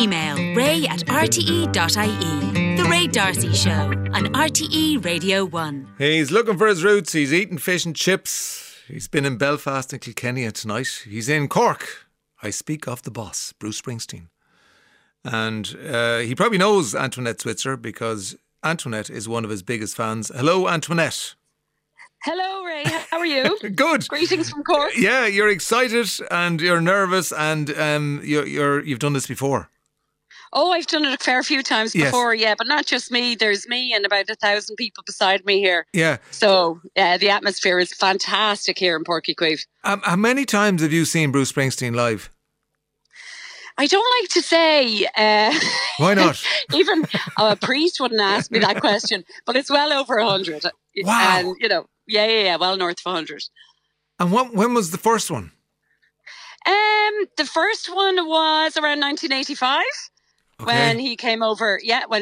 Email ray@rte.ie. The Ray D'Arcy Show on RTE Radio 1. He's looking for his roots. He's eating fish and chips. He's been in Belfast and Kilkenny tonight. He's in Cork. I speak of the boss, Bruce Springsteen. And he probably knows Antoinette Switzer because Antoinette is one of his biggest fans. Hello, Antoinette. Hello, Ray. How are you? Good. Greetings from Cork. Yeah, you're excited and you're nervous and you've done this before. Oh, I've done it a fair few times before, yeah, but not just me. There's me and about 1,000 people beside me here. Yeah. So the atmosphere is fantastic here in Páirc Uí Chaoimh. How many times have you seen Bruce Springsteen live? I don't like to say. Why not? Even a priest wouldn't ask me that question, but it's well over 100. Wow. And, yeah, well north of 100. And when was the first one? The first one was around 1985. Okay. When he came over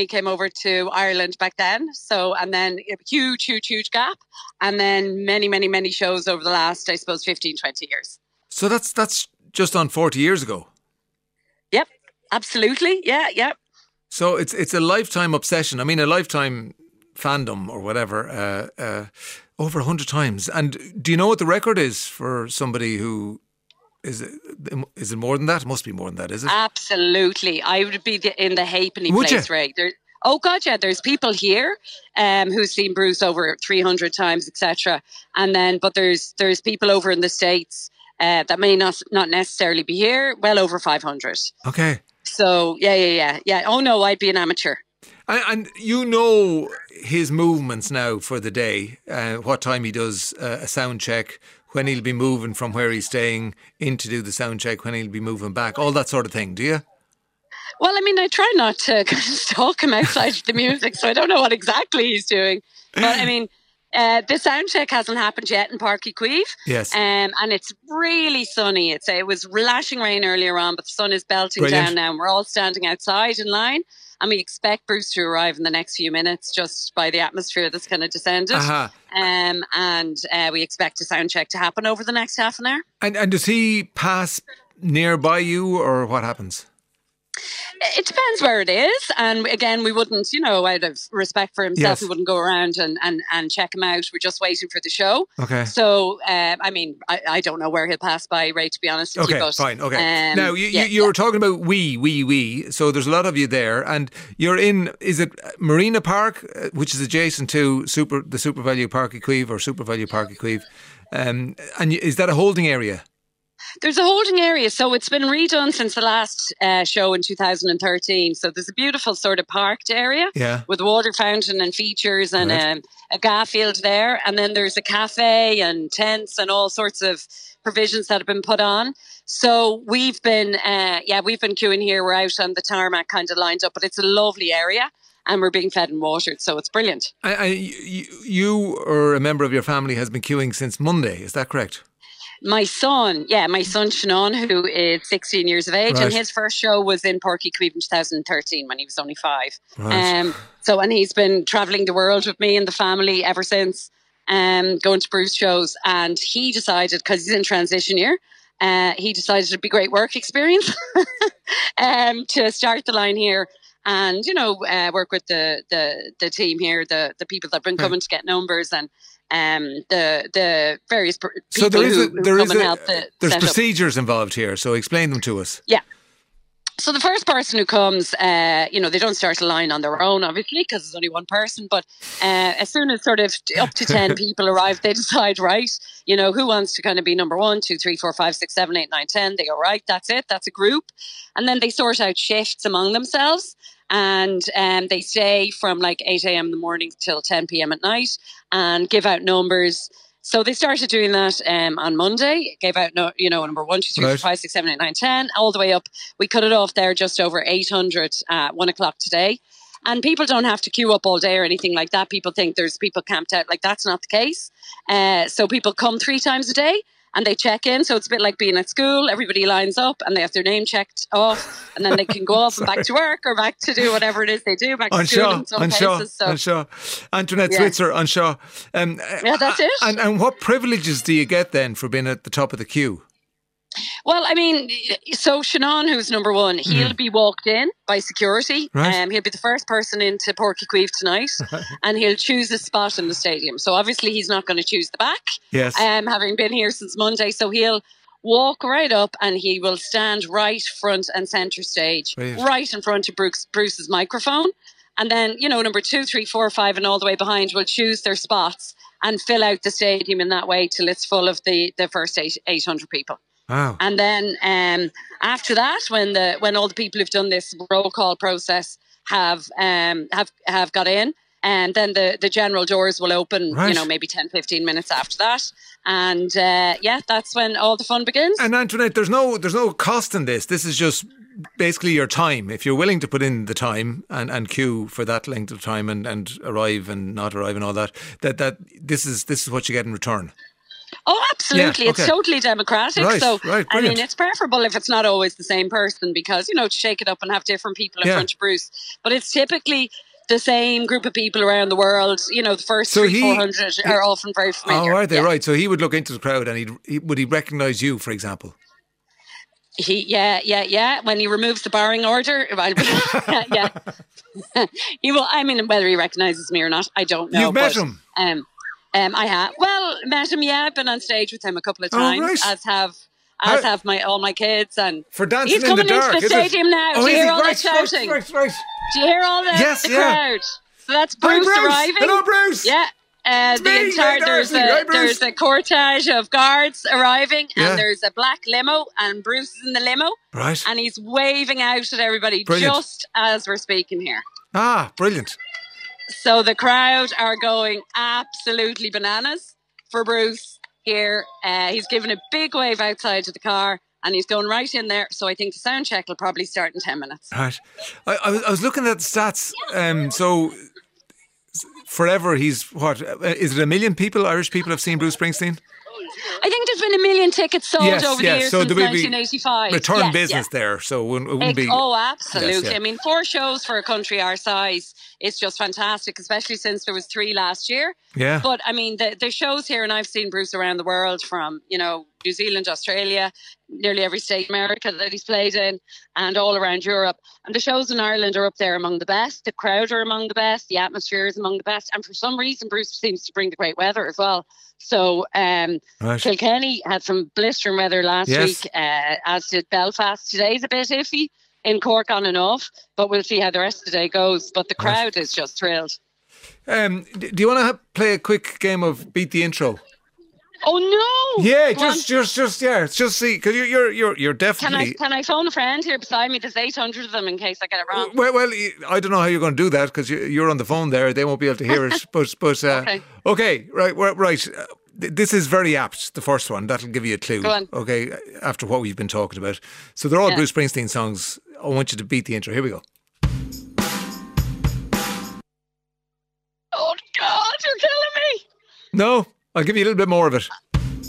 to Ireland back then. So, and then a huge gap. And then many shows over the last, I suppose, 15, 20 years. So that's just on 40 years ago. Yep, absolutely. Yeah. So it's a lifetime obsession. I mean, a lifetime fandom or whatever, over 100 times. And do you know what the record is for somebody who... Is it more than that? It must be more than that, is it? Absolutely. I would be in the halfpenny place, Ray. Oh God, yeah. There's people here who've seen Bruce over 300 times, etc. And then, but there's people over in the States that may not necessarily be here. Well over 500. Okay. So yeah. Oh no, I'd be an amateur. And you know his movements now for the day. What time he does a sound check. When he'll be moving from where he's staying in to do the sound check, when he'll be moving back, all that sort of thing, do you? Well, I mean, I try not to stalk him outside of the music, so I don't know what exactly he's doing. But I mean, the sound check hasn't happened yet in Páirc Uí Chaoimh. Yes. And it's really sunny. It was lashing rain earlier on, but the sun is belting Brilliant. down now, and we're all standing outside in line. And we expect Bruce to arrive in the next few minutes just by the atmosphere that's kind of descended. Uh-huh. And we expect a sound check to happen over the next half an hour. And does he pass nearby you or what happens? It depends where it is. And again, we wouldn't, out of respect for himself, Yes. we wouldn't go around and check him out. We're just waiting for the show. Okay. So, I mean, I don't know where he'll pass by, Ray, to be honest with you. Okay, But, fine, okay. Now, you were talking about we, so there's a lot of you there, and you're in, is it Marina Park, which is adjacent to the Super Value Páirc Uí Chaoimh or Super Value Páirc Uí Chaoimh, and is that a holding area? There's a holding area, so it's been redone since the last show in 2013. So there's a beautiful sort of parked area with a water fountain and features and a gas field there. And then there's a cafe and tents and all sorts of provisions that have been put on. So we've been queuing here. We're out on the tarmac kind of lined up, but it's a lovely area. And we're being fed and watered, so it's brilliant. You or a member of your family has been queuing since Monday, is that correct? My son Shannon, who is 16 years of age, and his first show was in Páirc Uí Chaoimh in 2013 when he was only 5. Right. And he's been travelling the world with me and the family ever since, going to Bruce shows. And he decided, because he's in transition year, he decided it'd be a great work experience to start the line here. And, work with the team here, the people that have been coming to get numbers and the various people who come and help the there's setup. procedures involved here, so explain them to us. Yeah. So the first person who comes, they don't start a line on their own, obviously, because there's only one person. But as soon as sort of up to 10 people arrive, they decide, right, who wants to kind of be number 1, 2, 3, 4, 5, 6, 7, 8, 9, 10. They go, right, that's it. That's a group. And then they sort out shifts among themselves. And they stay from like 8 a.m. in the morning till 10 p.m. at night and give out numbers. So they started doing that on Monday, gave out, number 1, 2, 3, 4, 5, 6, 7, 8, 9, 10, all the way up. We cut it off there just over 800 at 1 o'clock today. And people don't have to queue up all day or anything like that. People think there's people camped out. Like, that's not the case. So people come 3 times a day. And they check in, so it's a bit like being at school. Everybody lines up and they have their name checked off, and then they can go off and back to work or back to do whatever it is they do, back to school in some cases. Antoinette Switzer, on Shaw. That's it. And what privileges do you get then for being at the top of the queue? Well, I mean, so Shannon, who's number one, he'll be walked in by security. Right. He'll be the first person into Porky Queeve tonight, and he'll choose a spot in the stadium. So obviously he's not going to choose the back, Yes. having been here since Monday. So he'll walk right up and he will stand right front and centre stage, Brilliant. right in front of Bruce's microphone. And then, number 2, 3, 4, 5 and all the way behind will choose their spots and fill out the stadium in that way till it's full of the first 800 people. Wow. And then after that, when all the people who've done this roll call process have got in, and then the general doors will open, Right. maybe 10, 15 minutes after that. And that's when all the fun begins. And Antoinette, there's no cost in this. This is just basically your time. If you're willing to put in the time and queue for that length of time and arrive and not arrive and all that this is what you get in return. Oh, absolutely. Yeah, It's okay. totally democratic. Right, So, right, I mean, brilliant. it's preferable if it's not always the same person because, to shake it up and have different people in Yeah. front of Bruce. But it's typically the same group of people around the world. The first So 400 are often very familiar. Oh, are they? Yeah. Right. So he would look into the crowd and would he recognise you, for example? Yeah. When he removes the barring order, yeah. He will. I mean, whether he recognises me or not, I don't know. You've met but, him? I have. Well, met him. Yeah, I've been on stage with him a couple of Oh, times, right. as have all my kids, and For dancing he's in the coming dark, into the is it? stadium now. Oh, Do you is hear he? all Right, that shouting? right. Do you hear all the crowd? So that's Bruce, Hi, Bruce. arriving. Hello, Bruce. Yeah. me, Ray Darcy. Hi, Bruce. There's a cortege of guards arriving, Yeah. and there's a black limo, and Bruce is in the limo, Right. and he's waving out at everybody Brilliant. just as we're speaking here. Ah, brilliant. So the crowd are going absolutely bananas for Bruce here. He's giving a big wave outside to the car, and he's going right in there. So I think the sound check will probably start in 10 minutes. Right. I was looking at the stats. So forever, he's what? Is it 1 million people, Irish people, have seen Bruce Springsteen? I think there's been 1 million tickets sold over the years So since there will be 1985. return Yeah, business yeah. there. So it wouldn't be. Oh, absolutely. Yes, yeah. I mean, 4 shows for a country our size is just fantastic, especially since there was 3 last year. Yeah. But I mean, the shows here, and I've seen Bruce around the world from, New Zealand, Australia, nearly every state in America that he's played in, and all around Europe. And the shows in Ireland are up there among the best. The crowd are among the best. The atmosphere is among the best. And for some reason, Bruce seems to bring the great weather as well. So Right. Kilkenny had some blistering weather last Yes. week, as did Belfast. Today's a bit iffy in Cork on and off, but we'll see how the rest of the day goes. But the crowd is just thrilled. Do you want to play a quick game of Beat the Intro? Oh no! Yeah, Go on. just see, because you're definitely. Can I phone a friend here beside me? There's 800 of them in case I get it wrong. Well, I don't know how you're going to do that because you're on the phone there. They won't be able to hear it. But okay, right. This is very apt. The first one that'll give you a clue. Go on. Okay, after what we've been talking about. So they're all Yeah. Bruce Springsteen songs. I want you to beat the intro. Here we go. Oh God, you're killing me! No, I'll give you a little bit more of it.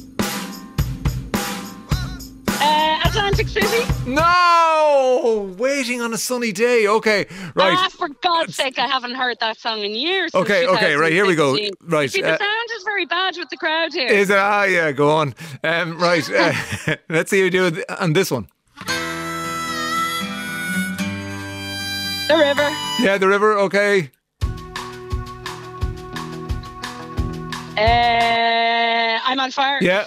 Atlantic City. No, Waiting on a Sunny Day. Okay, right. Ah, for God's sake, I haven't heard that song in years. since Okay, right, here we go. 2016. Right, See, the sound is very bad with the crowd here. Is it? Ah, yeah, go on. Right, let's see how you do it on this one. The River. Yeah, The River, okay. I'm on fire. Yeah,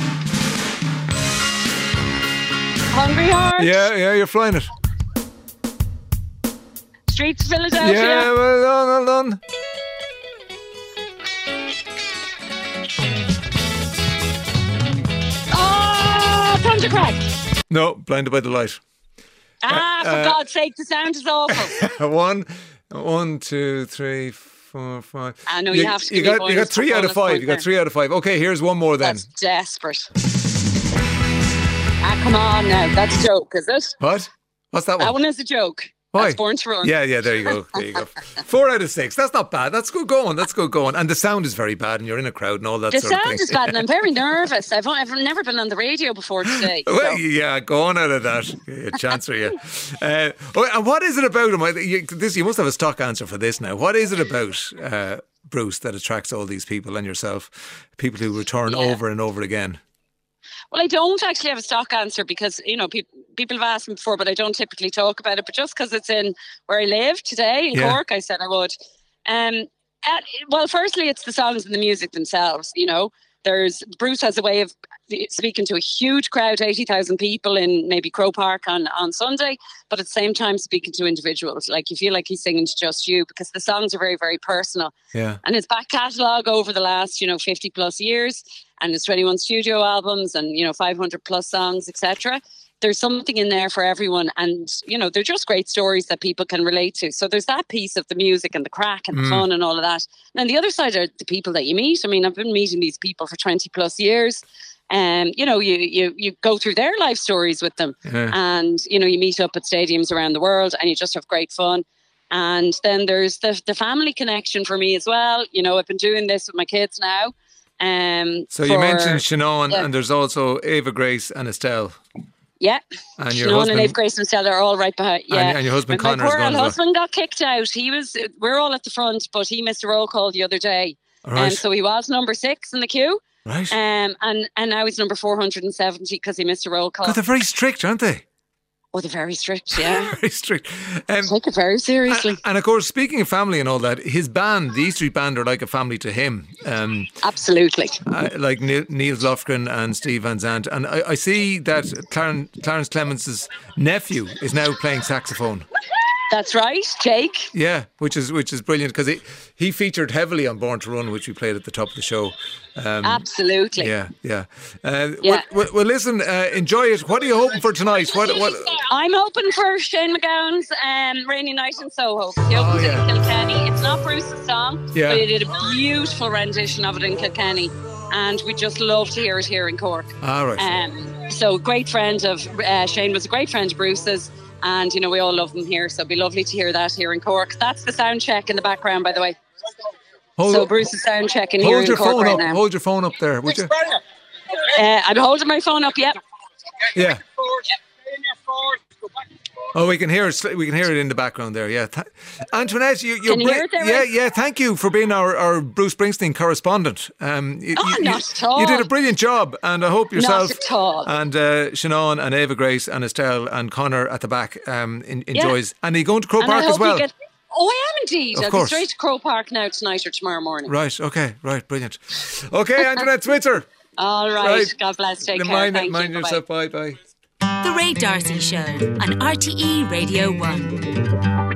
Hungry Heart. yeah, you're flying it. Streets of Philadelphia. Yeah, well done. Oh, Thundercrack. No, Blinded by the Light. For God's sake, the sound is awful. One, 2, 3, 4, 5. I know you have to give You me got bonus 3 out of 5. point You got there. 3 out of 5. Okay, here's one more then. That's desperate. Come on now. That's a joke, is it? What? What's that That one? one is a joke. Why? That's Born to Run. Yeah, there you go. 4 out of 6. That's not bad. That's good going. And the sound is very bad, and you're in a crowd and all that The sort of thing. sound is bad, and I'm very nervous. I've never been on the radio before today. Well, so. yeah, go on out of that. Yeah, chance are you. And what is it about him? You must have a stock answer for this now. What is it about Bruce that attracts all these people and yourself, people who return over and over again? Well, I don't actually have a stock answer because, people have asked me before, but I don't typically talk about it. But just because it's in where I live today in Cork, I said I would. Well, firstly, it's the songs and the music themselves, Bruce has a way of speaking to a huge crowd, 80,000 people in maybe Crow Park on Sunday, but at the same time speaking to individuals. Like you feel like he's singing to just you because the songs are very, very personal. Yeah. And his back catalogue over the last, 50 plus years and his 21 studio albums and, 500 plus songs, etc. There's something in there for everyone. And, they're just great stories that people can relate to. So there's that piece of the music and the crack and the fun and all of that. And then the other side are the people that you meet. I mean, I've been meeting these people for 20 plus years. And, you go through their life stories with them. Yeah. And, you meet up at stadiums around the world and you just have great fun. And then there's the family connection for me as well. I've been doing this with my kids now. So you mentioned Sinead and there's also Ava Grace and Estelle. Yeah, and your Sinead husband, and Eve Grace and Stella are all right behind. Yeah, and your husband Connor. My poor husband got kicked out. We're all at the front, but he missed a roll call the other day, and so he was number 6 in the queue. Right. And now he's number 470 because he missed a roll call. God, they're very strict, aren't they? Oh, they're very strict, yeah. Very strict. Take it very seriously. And of course, speaking of family and all that, his band, the E Street Band, are like a family to him. Absolutely. Like Niels Lofgren and Steve Van Zandt. And I see that Clarence Clemens' nephew is now playing saxophone. That's right, Jake. Yeah, which is brilliant because he featured heavily on Born to Run, which we played at the top of the show. Absolutely. Yeah. Well, listen, enjoy it. What are you hoping for tonight? What? I'm hoping for Shane MacGowan's Rainy Night in Soho. He opened it in Kilkenny. It's not Bruce's song, but he did a beautiful rendition of it in Kilkenny. And we'd just love to hear it here in Cork. All right. So great friend of Shane was a great friend of Bruce's. And, we all love them here. So it'd be lovely to hear that here in Cork. That's the sound check in the background, by the way. So Bruce is sound checking here in Cork right now. Hold your phone up there, would you? I'm holding my phone up, yep. Yeah. Oh, we can hear it. We can hear it in the background there. Yeah, Antoinette, you're can you hear it there, yeah. Thank you for being our Bruce Springsteen correspondent. Not at all. You did a brilliant job, and I hope yourself not at all. and Sinead and Ava Grace and Estelle and Connor at the back enjoys. And are you going to Crow Park as well? I am indeed. I'll go straight to Crow Park now tonight or tomorrow morning. Right. Okay. Right. Brilliant. Okay, Antoinette Switzer. All right. God bless. Take care. Mind yourself. Bye. The Ray D'Arcy Show on RTE Radio 1.